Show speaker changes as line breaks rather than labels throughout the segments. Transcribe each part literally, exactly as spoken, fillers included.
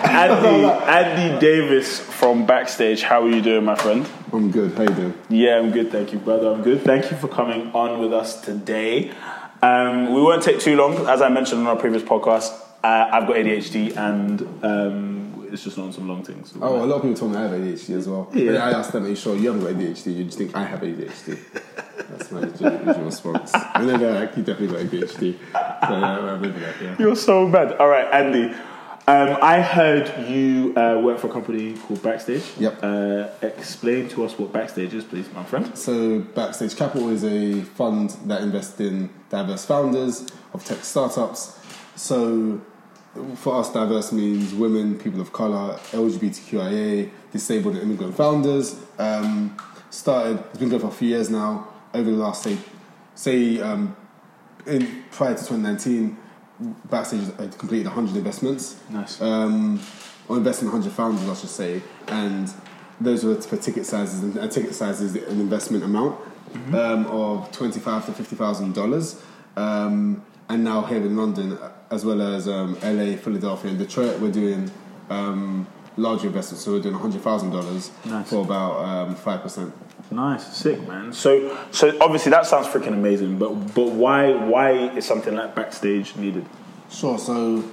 Andy, Andy Davis from Backstage. How are you doing, my friend?
I'm good. How you doing?
Yeah, I'm good. Thank you, brother. I'm good. Thank you for coming on with us today. Um, we won't take too long. As I mentioned on our previous podcast, uh, I've got A D H D and um, it's just on some long things. So
oh, a lot of people told me I have A D H D as well.
Yeah.
I asked them, are you sure you haven't got A D H D? You just think I have A D H D. That's my usual response. And then they're like, you definitely got A D H D. So yeah, maybe that, yeah.
You're so bad. All right, Andy. Um, I heard you uh, work for a company called Backstage.
Yep.
Uh, explain to us what Backstage is, please, my friend.
So Backstage Capital is a fund that invests in diverse founders of tech startups. So for us, diverse means women, people of colour, L G B T Q I A, disabled and immigrant founders. Um, started, it's been going for a few years now. Over the last, say, say um, in, prior to twenty nineteen, Backstage had completed one hundred investments.
Nice.
Um, or investing in one hundred founders, I should say. And those were for ticket sizes. And a ticket size is an investment amount mm-hmm. um, of twenty-five thousand to fifty thousand dollars. Um, and now here in London, as well as um, L A, Philadelphia, and Detroit, we're doing um, larger investments. So we're doing one hundred thousand dollars nice. For about um, five percent.
Nice, sick, man. So, so obviously that sounds freaking amazing. But, but why, why is something like Backstage needed?
Sure. So,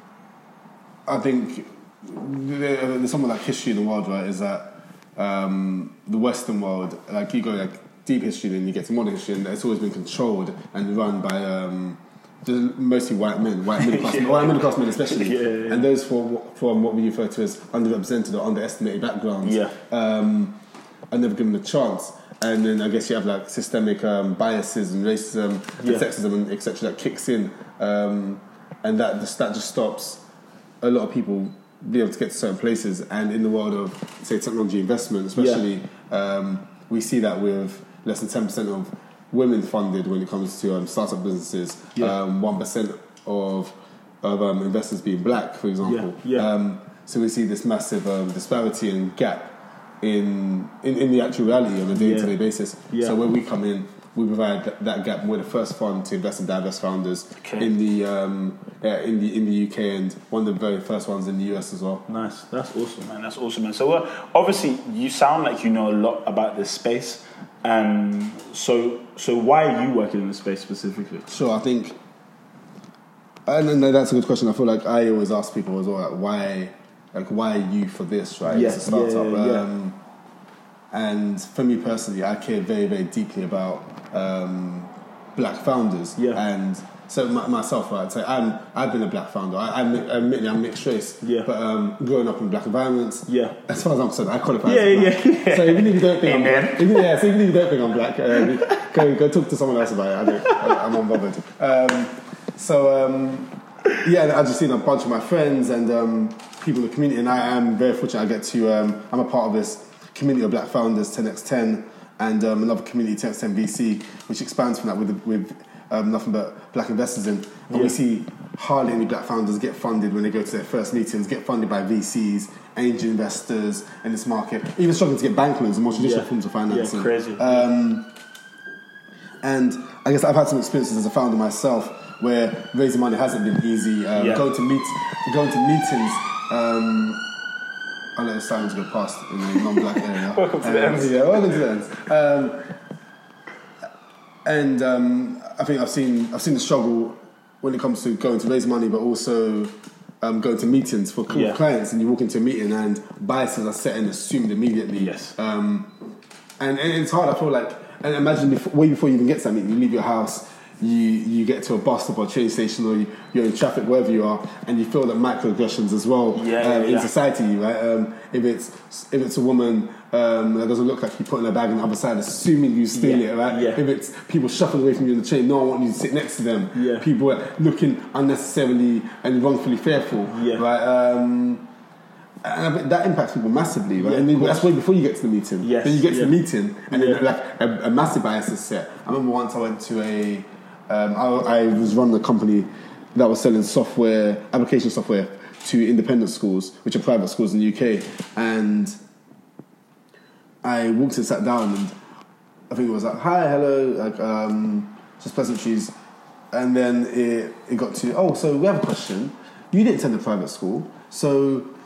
I think there's something like history in the world, right? Is that um, the Western world, like you go like deep history, then you get to modern history, and it's always been controlled and run by um, mostly white men, white middle class, yeah. white middle class men especially,
yeah, yeah. and
those from from what we refer to as underrepresented or underestimated backgrounds.
Yeah.
Um, are never given a chance, and then I guess you have like systemic um, biases and racism,
yeah.
and sexism, and et cetera that kicks in, um, and that just that just stops a lot of people being able to get to certain places. And in the world of say technology investment, especially, yeah. um, we see that with less than ten percent of women funded when it comes to um, startup businesses,
yeah.
um, one percent of of um, investors being black, for example.
Yeah. Yeah.
Um, so we see this massive um, disparity and gap. In, in in the actual reality on a day-to-day yeah. basis. Yeah. So when we come in, we provide that, that gap. We're the first fund to invest in diverse founders okay. in the um, yeah, in the in the U K and one of the very first ones in the U S as well.
Nice, that's awesome, man. That's awesome, man. So uh, obviously, you sound like you know a lot about this space. Um, so so why are you working in this space specifically?
Sure, I think, and that's a good question. I feel like I always ask people as well, like, why. Like, why are you for this, right?
Yeah,
it's a startup.
yeah, yeah.
Um, and for me personally, I care very, very deeply about um, black founders.
Yeah.
And so my, myself, right? So I'm, I've been a black founder. I, I'm, admittedly, I'm mixed race.
Yeah.
But um, growing up in black environments,
yeah.
as far as I'm concerned, I qualify
yeah,
as black.
Yeah, yeah.
So even if you don't think I'm
Amen.
black, even, yeah, so even if you don't think I'm black, uh, go, go talk to someone else about it. I don't, I'm unbothered. Um, so, um, yeah, I've just seen a bunch of my friends and um, people in the community, and I am very fortunate I get to, um, I'm a part of this community of black founders, ten by ten, and um, another community, ten by ten V C, which expands from that with, with um, nothing but black investors in. And yeah. we see hardly any black founders get funded when they go to their first meetings, get funded by V Cs, angel investors in this market, even struggling to get bank loans and more traditional
yeah.
forms of financing.
Yeah, crazy.
Um, and I guess I've had some experiences as a founder myself where raising money hasn't been easy. Um, yeah. Going to meet, going to meetings. Um, I'll let the silence go past in a non-black area.
Welcome to
um,
the end.
Yeah, welcome to the end. Um, and um, I think I've seen I've seen the struggle when it comes to going to raise money, but also um, going to meetings for yeah. clients. And you walk into a meeting and biases are set and assumed immediately.
Yes.
Um, and, and it's hard. I feel like, and imagine before, way before you even get to that meeting, you leave your house. You you get to a bus stop or train station, or you, you're in traffic wherever you are, and you feel that microaggressions as well
yeah,
um,
yeah,
in
yeah.
society, right? Um, if it's if it's a woman um, that doesn't look like you put in a bag on the other side, assuming you steal
yeah,
it, right?
Yeah.
If it's people shuffling away from you in the train, no one wants you to sit next to them.
Yeah.
People are looking unnecessarily and wrongfully fearful,
yeah.
right? Um, and I think that impacts people massively, right?
Yeah,
and that's way before you get to the meeting.
Yes,
then you get to
yeah.
the meeting, and
yeah.
then like a, a massive bias is set. I remember once I went to a Um, I, I was running a company that was selling software, application software to independent schools, which are private schools in the U K. And I walked and sat down, and I think it was like, hi, hello, like, um, just pleasantries. And then it, it got to, oh, so we have a question. You didn't attend a private school, so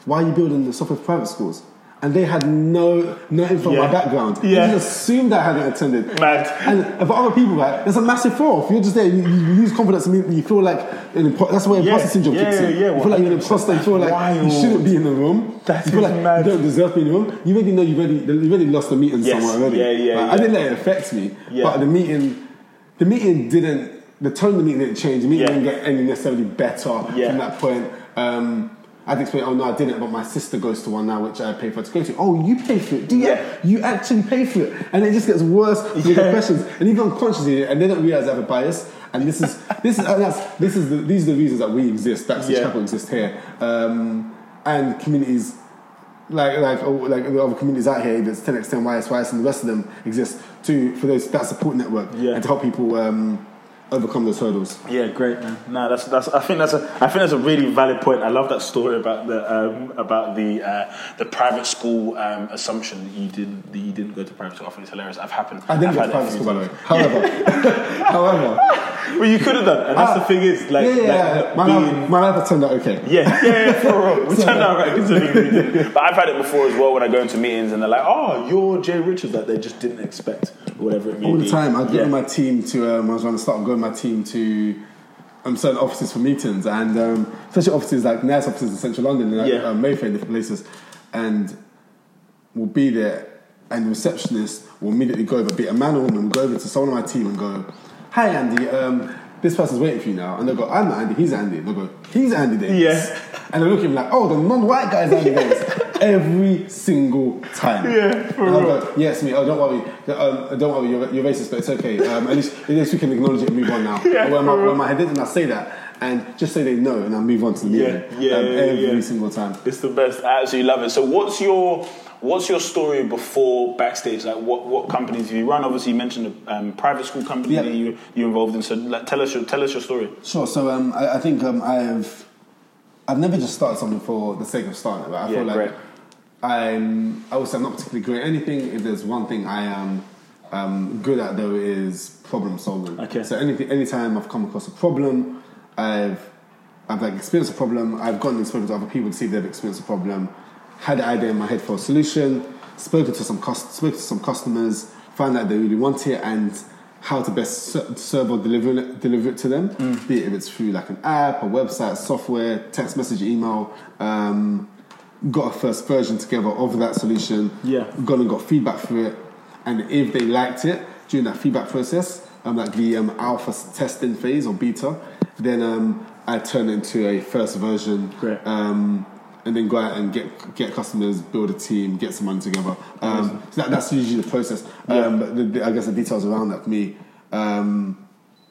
why are you building the software for private schools? And they had no no info
Yeah.
on my background.
Yeah.
They just assumed I hadn't attended.
Mad.
And for other people, right, there's a massive fall off. You're just there, you, you lose confidence, and you feel like an impo- that's where
Yeah.
imposter syndrome
Yeah,
kicks in.
yeah, yeah.
You feel like you're an imposter. You feel like
Wild.
you shouldn't be in the room.
That
you feel
is
like
mad.
you don't deserve to be in the room. You already know you've already you've already lost the meeting
Yes.
somewhere already.
Yeah, yeah,
Like,
yeah.
I didn't let it affect me,
Yeah.
but the meeting, the meeting didn't. The tone of the meeting didn't change. The meeting
Yeah.
didn't get any necessarily better
Yeah.
from that point. Um, I'd explain, oh no, I didn't, but my sister goes to one now, which I pay for to go to. Oh, you pay for it? Do you?
Yeah.
You actually pay for it, and it just gets worse with the
Yeah.
questions, and even unconsciously, and they don't realize they have a bias. And this is this is and that's this is the, these are the reasons that we exist. That's the
Yeah.
chapel exists here, um, and communities like like oh, like the other communities out here. There's ten X ten Y S Y S, and the rest of them exist to for those that support network
Yeah.
and to help people um, overcome those hurdles.
Yeah, great, man. No, that's that's. I think that's a. I think that's a really valid point. I love that story about the um, about the uh, the private school um, assumption that you didn't that you didn't go to private school. I think it's hilarious. I've happened.
I didn't
I've
go
had
to
it a
private
few
school, by the way.
times.
However, however,
Well, you could have done, and that's
Ah,
the thing is, like,
yeah, yeah,
like
yeah. My,
being,
life, my life has turned out okay.
yeah, yeah, yeah, for real. We turned out right considering we did. But I've had it before as well when I go into meetings and they're like, "Oh, you're Jay Richards," that they just didn't expect, or whatever it may
All
be.
the time. I'd go
yeah.
with my team to, um, I was trying to start going with my team to um, certain offices for meetings, and um, especially offices like nice offices in central London, like
Yeah.
um, Mayfair and different places, and we'll be there, and the receptionist will immediately go over, be it a man or woman, will go over to someone on my team and go, "Hi Andy, um, this person's waiting for you now," and they'll go, "I'm not Andy, he's Andy," and they'll go, "He's Andy Davis,"
Yeah.
and they'll look at me like, "Oh, the non-white guy's Andy Davis," every single time.
Yeah, for
And I'll
real.
go, "Yes, me. Oh, don't worry. Um, don't worry. You're, you're racist, but it's okay. Um, at least, at least we can acknowledge it and move on now."
Yeah,
when, my,
for real.
when my head did, and I say that, and just say they know, and I'll move on to the
Yeah,
meeting.
yeah,
um,
yeah,
every
yeah.
single time.
It's the best. I absolutely love it. So, what's your what's your story before backstage? Like, what, what companies have you run? Obviously, you mentioned a um, private school company
Yeah.
that you you involved in. So, like, tell us your tell us your story.
Sure. So um, I, I think um, I've I've never just started something for the sake of starting it. Right? I
Yeah,
feel like
great.
I'm I would say I'm not particularly great at anything. If there's one thing I am um, good at, though, is problem solving.
Okay.
So anything, anytime I've come across a problem, I've I've like experienced a problem. I've gone and spoken to other people to see if they've experienced a problem. Had an idea in my head for a solution. Spoken to some cust- spoken to some customers. Found out they really want it and how to best ser- serve or deliver it, deliver it to them.
Mm.
Be it if it's through like an app, a website, software, text message, email. Um, got a first version together of that solution.
Yeah.
Gone and got feedback for it, and if they liked it during that feedback process, um, like the um, alpha testing phase or beta, then um, I turn it into a first version.
Great.
Um, and then go out and get get customers, build a team, get some money together. Um, so that, that's usually the process.
Yeah.
Um, but the, the, I guess the details around that for me. Um,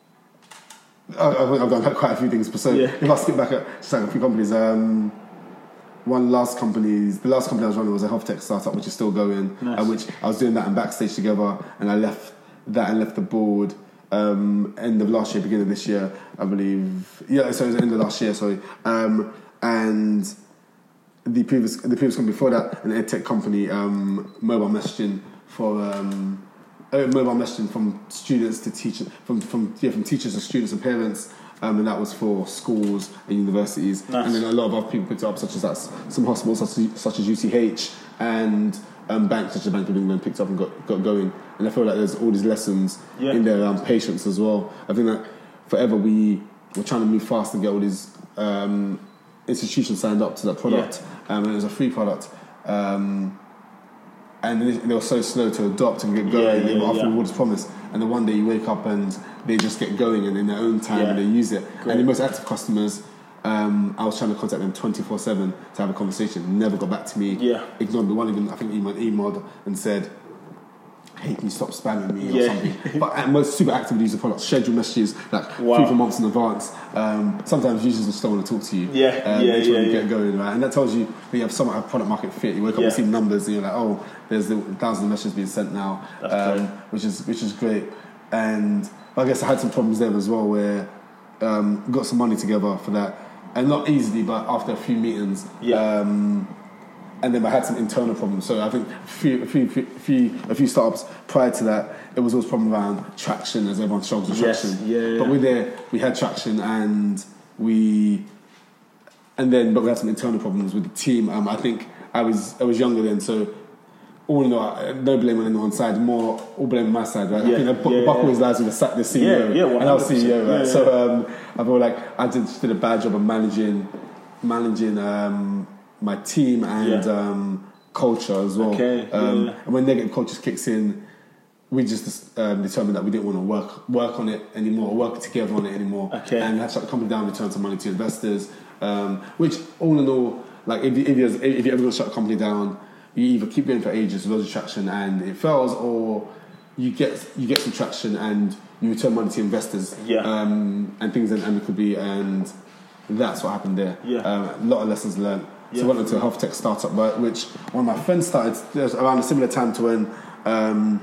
I, I've I've done quite a few things. But so
Yeah.
if I skip back at just like a few companies, um, one last company, the last company I was running was a health tech startup, which is still going.
Nice.
Uh, which I was doing that in backstage together, and I left that and left the board. Um, end of last year, beginning of this year, I believe. Yeah, so it was end of last year. Sorry, um, and the previous the previous company before that, an ed tech company, um, mobile messaging for um, uh, mobile messaging from students to teachers, from from yeah, from teachers to students and parents, um, and that was for schools and universities.
Nice.
And then a lot of other people picked it up, such as that, some hospitals such as, such as U C H and um, banks such as Bank of England picked up and got, got going. And I feel like there's all these lessons
Yeah.
in there around patience as well. I think that forever we we're trying to move fast and get all these um, institutions signed up to that product, um, and it was a free product, um, and they, they were so slow to adopt and get going.
Yeah,
they
yeah,
were offering
yeah.
what is promised, and then one day you wake up and they just get going, and in their own time
Yeah.
they use it.
Great.
And the most active customers, um, I was trying to contact them twenty-four seven to have a conversation. Never got back to me.
Yeah.
Ignored me. One even I think emailed, emailed and said, "Hey, can you stop spamming me?" or
Yeah.
something. But at most super actively use the product. Schedule messages like
Wow.
three, four months in advance. Um, sometimes users just don't want to talk to you.
Yeah,
um,
yeah,
they just want
yeah,
to
yeah.
get going, right? And that tells you that you have somewhat of product market fit. You wake up
Yeah.
and see the numbers, and you're like, "Oh, there's the thousands of messages being sent now,"
That's
um,
great.
which is which is great. And I guess I had some problems there as well, where um, got some money together for that, and not easily, but after a few meetings.
Yeah.
Um, and then I had some internal problems. So I think a few, a few, few, few, a few startups prior to that, it was always a problem around traction, as everyone struggles with
Yes,
traction.
yeah, yeah.
But with there, we had traction, and we and then but we had some internal problems with the team. Um, I think I was I was younger then, so all in all, no blame on anyone's side, more all blame on my side, right?
Yeah,
I think the buck
yeah,
always
yeah.
lies with the, the C E O,
Yeah, yeah,
and I was C E O, right?
Yeah, yeah.
So um, I feel like I did, did a bad job of managing managing um, my team and
Yeah.
um, culture as well.
Okay,
Um,
yeah.
And when negative culture kicks in, we just um, determined that we didn't want to work work on it anymore, or work together on it anymore,
Okay.
and have shut the company down, return some money to investors. Um, which, all in all, like if you, if you if you ever going to shut a company down, you either keep going for ages with loads of traction and it fails, or you get you get some traction and you return money to investors.
Yeah.
Um, and things and, and it could be, and that's what happened there.
Yeah.
Um, a lot of lessons learned.
Yeah.
So I went into a health tech startup, right, which one of my friends started there was around a similar time to when um,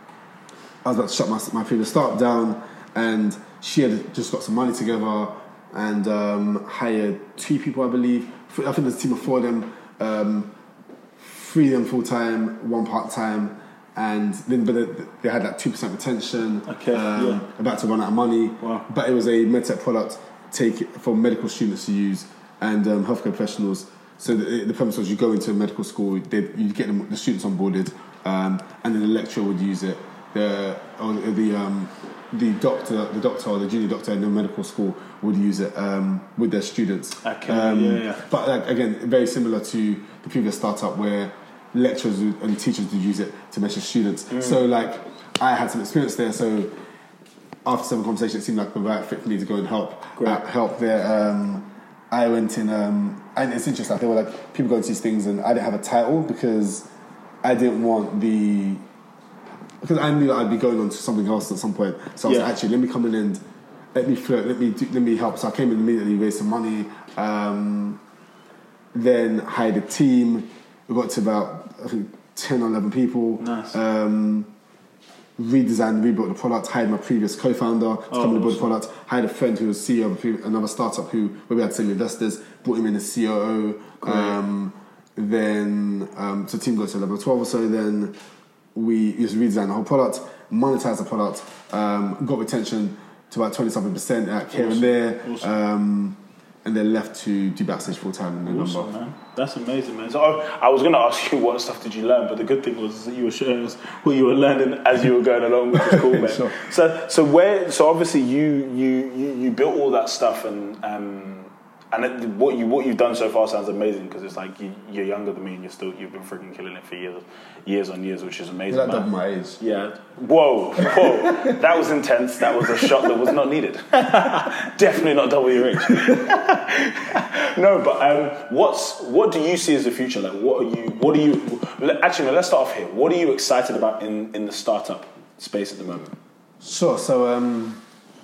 I was about to shut my, my previous startup down, and she had just got some money together and um, hired two people, I believe. I think there's a team of four of them, um, three of them full time, one part time, and then but they, they had like two percent retention.
Okay,
um,
yeah.
About to run out of money.
Wow.
But it was a medtech product take it for medical students to use and um, healthcare professionals. So the, the premise was you go into a medical school, you get them, the students onboarded, um, and then the lecturer would use it. The or the um, the doctor, the doctor or the junior doctor in the medical school would use it um, with their students.
Okay,
Um,
yeah, yeah.
But like, again, very similar to the previous startup where lecturers would, and teachers would use it to measure students.
Mm.
So like, I had some experience there. So after some conversation, it seemed like the right fit for me to go and help
Great.
uh, help there. Um, I went in, um, and it's interesting. Like, there were like people going to these things, and I didn't have a title because I didn't want the because I knew that I'd be going on to something else at some point. So I was
Yeah.
like, actually, let me come in and let me flirt, let me do, let me help. So I came in immediately, raised some money, um, then hired a team. We got to about I think ten or eleven people.
Nice.
Um, redesigned, rebuilt the product. Hired my previous co-founder to
Oh,
come and build the
awesome.
product. Hired a friend who was C E O of a previous, another startup who where we had some investors. Brought him in as C O O.
Great.
Um, then um, so the team got to level twelve or so. Then we just redesigned the whole product, monetized the product, um, got retention to about twenty something percent uh, here
Awesome.
and there,
Awesome.
um, and then left to do Backstage full time in November.
Awesome, man. That's amazing, man. So I, I was going to ask you what stuff did you learn, but the good thing was that you were showing us what you were learning as you were going along, which was cool, man.
Sure.
So, so where? So obviously you you you, you built all that stuff, and um, and it, what you what you've done so far sounds amazing because it's like you, you're younger than me and you're still you've been freaking killing it for years, years on years, which is amazing.
That
man.
doubled my age.
Yeah. Whoa, whoa. That was intense. That was a shot that was not needed. Definitely not double your age. No, but um, what's what do you see as the future? Like, what are you? What are you? Actually, no, let's start off here. What are you excited about in, in the startup space at the moment?
Sure. So, um,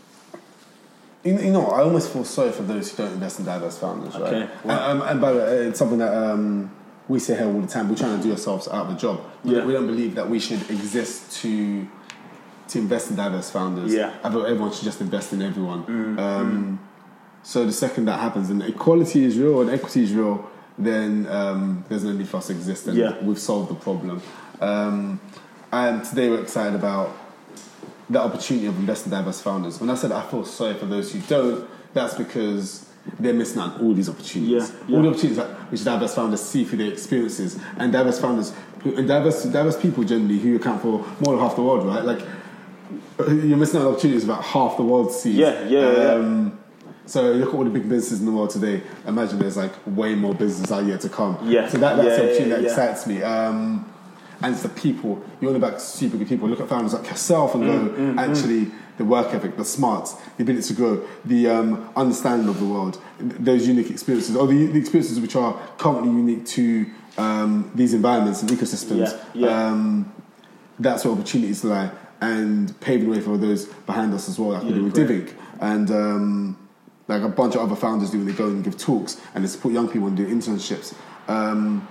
you, you know, I almost feel sorry for those who don't invest in diverse founders, right?
Okay.
And, um, and by the way, it's something that um, we say here all the time. We're trying to do ourselves out of a job. We,
Yeah.
we don't believe that we should exist to to invest in diverse founders.
Yeah.
I thought everyone should just invest in everyone. Mm, um, mm. So the second that happens, and equality is real and equity is real, then um, there's no need for us to exist, and
Yeah.
we've solved the problem. Um, and today we're excited about the opportunity of investing in diverse founders. When I said I feel sorry for those who don't, that's because they're missing out on all these opportunities.
Yeah, yeah.
All the opportunities that which diverse founders see through their experiences, and diverse founders who, and diverse diverse people generally who account for more than half the world, right? Like you're missing out on opportunities about half the world sees.
Yeah, yeah,
um, yeah. So look at all the big businesses in the world today. Imagine there's like way more business out yet to come.
Yeah.
So that, that's
Yeah,
the opportunity
yeah,
that
yeah.
excites me. Um, and it's the people. You want to back super good people. Look at founders like yourself and
Mm,
go, mm, actually, mm. the work ethic, the smarts, the ability to grow, the um, understanding of the world, those unique experiences, or the, the experiences which are currently unique to um, these environments and ecosystems.
Yeah, yeah.
Um, that's where opportunities lie, and paving the way for those behind us as well, like we
Yeah,
do with
great.
Divink. And um, like a bunch of other founders do when they go and give talks and they support young people and do internships. Um,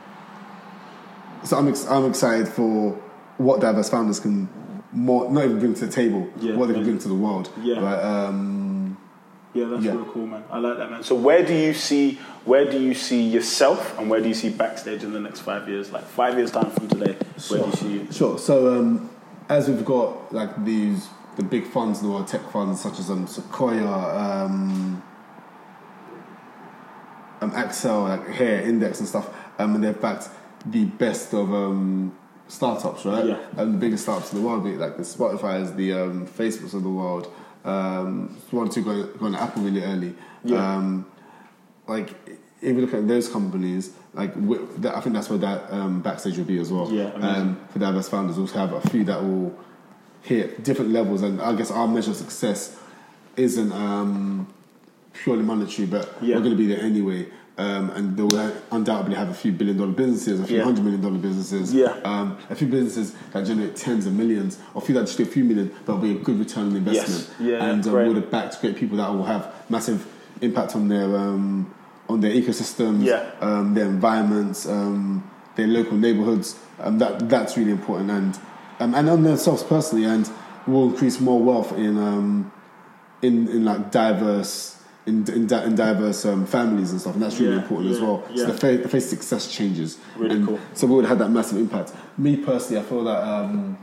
so I'm ex- I'm excited for what diverse founders can more not even bring to the table,
Yeah,
what they can
maybe.
bring to the world.
Yeah.
Right? Um,
Yeah, that's
Yeah.
real cool, man. I like that, man. So where do you see where do you see yourself and where do you see Backstage in the next five years? Like five years time from today, where do you see you?
Sure. So um, as we've got like these the big funds in the world, tech funds such as um, Sequoia, um, um, Accel, like Hair Index and stuff, um, and they've backed the best of um, startups, right?
Yeah.
And the biggest startups in the world, like the Spotify's, the um, Facebooks of the world. Um, one or two going, going to Apple really early.
Yeah.
Um, like if you look at those companies, like I think that's where that um, Backstage will be as well.
Yeah,
um, for diverse founders, we'll have a few that will hit different levels, and I guess our measure of success isn't um, purely monetary, but
yeah.
we're going to be there anyway. Um, and they will undoubtedly have a few billion dollar businesses, a few
yeah.
hundred million dollar businesses,
yeah.
um, a few businesses that generate tens of millions, or a few that just do a few million, but will be a good return on investment.
Yes. Yeah,
and um, we'll back to great people that will have massive impact on their um, on their ecosystems,
yeah.
um, their environments, um, their local neighborhoods. Um, that that's really important, and um, and on themselves personally, and will increase more wealth in um, in in like diverse. In, in, di- in diverse um, families and stuff, and that's really
yeah,
important
yeah,
as well.
Yeah.
So the face, the face success changes.
Really
and
cool.
So we would have that massive impact. Me personally, I feel that um,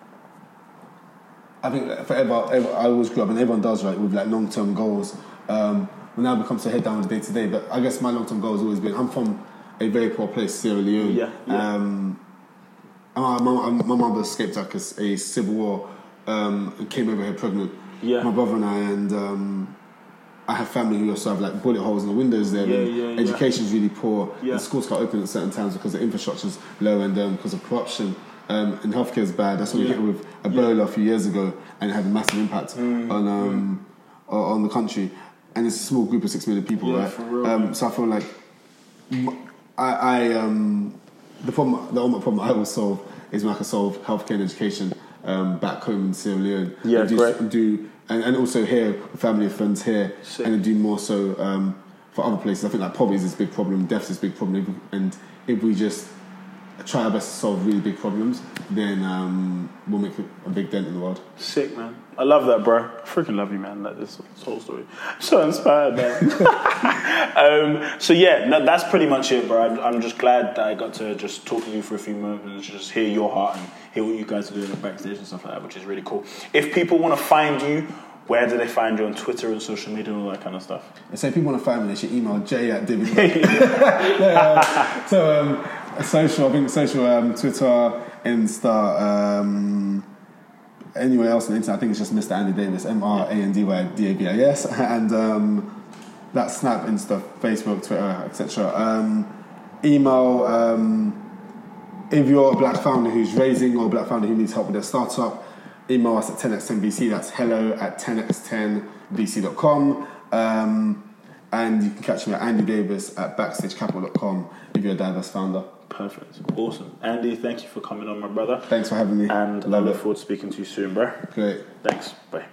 I think forever, ever, I always grew up, and everyone does, right, with like long term goals. Um, when now it becomes to head down with day to day, but I guess my long term goal has always been. I'm from a very poor place, Sierra Leone.
Yeah. yeah.
Um, my, my, my mother escaped like a, a civil war um, and came over here pregnant.
Yeah.
My brother and I, and. Um, I have family who also have like bullet holes in the windows there.
Yeah,
and
yeah,
education's
yeah.
really poor.
Yeah.
And schools can't open at certain times because the infrastructure's low and um, because of corruption. Um, and healthcare's bad. That's what
yeah.
we hit with Ebola yeah. a few years ago, and it had a massive impact
mm.
on um, mm. on the country. And it's a small group of six million people,
yeah,
right?
For real,
um, so I feel like I, I um, the problem, the ultimate problem I will solve is when I can solve healthcare and education um, back home in Sierra Leone.
Yeah,
and do,
great.
do And, and also here, family and friends here,
Sick.
and do more so um, for other places. I think like poverty is this big problem, death is a big problem, if we, and if we just try our best to solve really big problems, then um, we'll make a big dent in the world.
Sick, man. I love that, bro. I freaking love you, man. Like this, this whole story. I'm so inspired, man. um, so yeah, no, that's pretty much it, bro. I'm, I'm just glad that I got to just talk to you for a few moments, just hear your heart and hear what you guys are doing at Backstage and stuff like that, which is really cool. If people want to find you, where do they find you on Twitter and social media and all that kind of stuff?
And so if people want to find me, they should email j at divi. yeah, so um, social, I think social, um, Twitter, Insta, um, anywhere else on the internet, I think it's just Mister Andy Davis, M R A N D Y D A V I S, and um, that's Snap, Insta, Facebook, Twitter, et cetera. Um, email, um, if you're a black founder who's raising or a black founder who needs help with their startup, email us at ten x ten V C, that's hello at ten x ten V C dot com. Um, and you can catch me at Andy Davis at backstage capital dot com if you're a diverse founder.
Perfect. Awesome. Andy, thank you for coming on, my brother.
Thanks for having me.
And
Love
I look
it.
forward to speaking to you soon, bro.
Great.
Thanks. Bye.